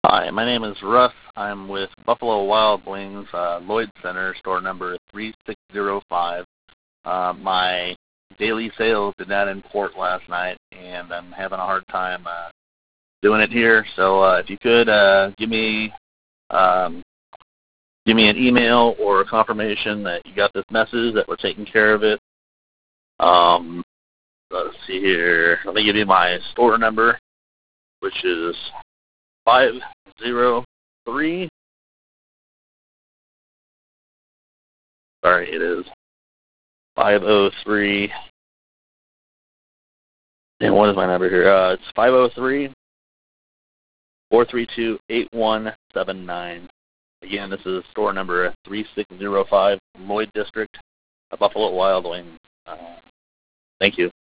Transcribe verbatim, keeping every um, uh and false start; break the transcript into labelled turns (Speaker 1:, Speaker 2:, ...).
Speaker 1: Hi, my name is Russ. I'm with Buffalo Wild Wings, uh, Lloyd Center, store number three six zero five. Uh, my daily sales did not import last night, and I'm having a hard time uh, doing it here. So uh, if you could uh, give me um, give me an email or a confirmation that you got this message, that we're taking care of it. Um, let's see here. Let me give you my store number, which is five zero three. Sorry, it is five oh three. And what is my number here? Uh, it's five oh three, four three two, eight one seven nine. Again, this is store number three six zero five, Lloyd District, Buffalo Wild Wings. Uh, thank you.